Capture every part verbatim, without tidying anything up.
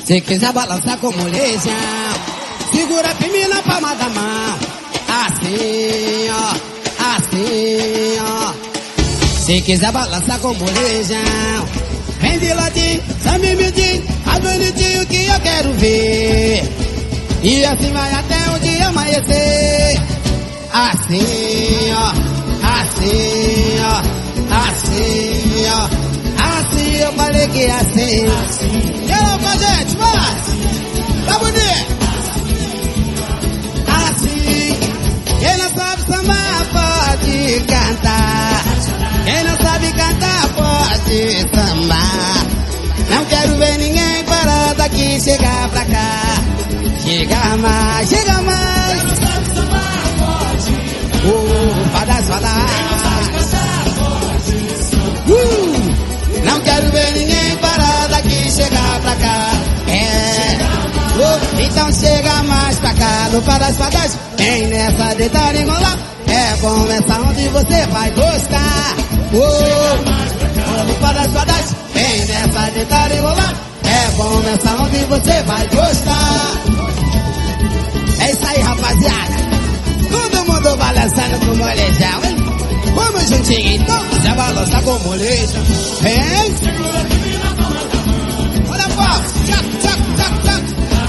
Se quiser balançar com molejão, segura firme na palma da mão. Assim, ó, assim, ó. Se quiser balançar com molejão, vem de ladinho, só mimidinho, faz bonitinho que eu quero ver. E assim vai até o dia amanhecer. Assim, ó, assim, ó, assim, ó. Assim eu falei que é assim. E aí, com a gente, vai! Tá bonito? Assim, quem não sabe sambar pode cantar. Quem não sabe cantar pode sambar. Não quero ver ninguém parado aqui chegar pra cá. Chega mais, chega mais. Quem não sabe sambar pode. Uh, fadas, fadas. Uh, não quero ver ninguém parado aqui chegar pra cá. É, uh, então chega mais pra cá. No fadas, fadas, vem nessa deitar e rolar. É bom essa onde você vai gostar. Uh, no fadas, fadas, vem nessa deitar e rolar. É bom nessa onde você vai gostar. É isso aí, rapaziada. Todo mundo balançando com molejão, hein? Vamos juntinho então, já balança com molejão. Vem! Olha a palma, tchac, tchac, tchac, tchac.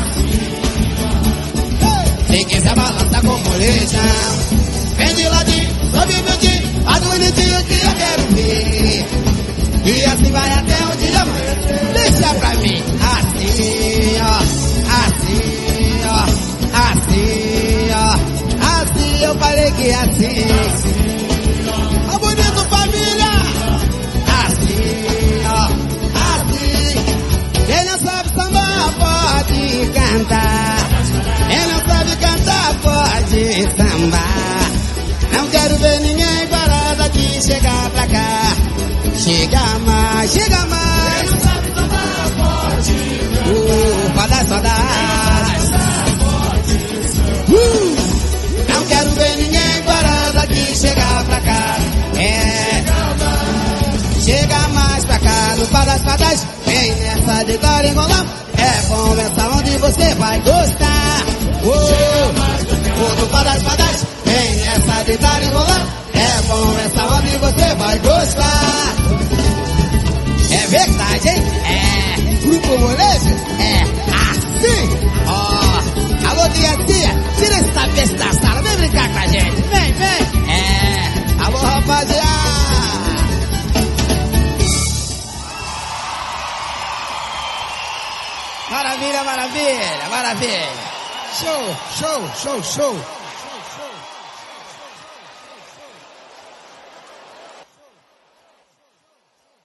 Se quiser balançar com molejão, vem de ladinho, sobe o dedinho, faz bonitinho que eu quero ver. E assim vai até o dia amanhã. Deixa pra mim, assim, ó, assim, ó. Assim, ó, assim eu falei que é assim. Ó bonito, família. Assim, ó, assim. Quem não sabe sambar pode cantar. Quem não sabe cantar pode sambar. Não quero ver ninguém parado aqui chegar pra cá. Chega mais, chega mais. Quem não sabe sambar pode. Uh, fadas, fadas. Uh, não quero ver ninguém parado aqui chegar pra cá. É, chega mais pra cá. No fadas, fadas, vem nessa deitar e rolar. É bom essa onde você vai gostar. Uh, no fadas, fadas, vem nessa deitar e rolar. É bom essa onde você vai gostar. É verdade, hein? É, grupo molejo? É, assim, ó. Alô, tia, tia, tira essa besta da sala, vem brincar com a gente. Vem, vem. É, alô, rapaziada. Maravilha, maravilha, maravilha. Show, show, show, show.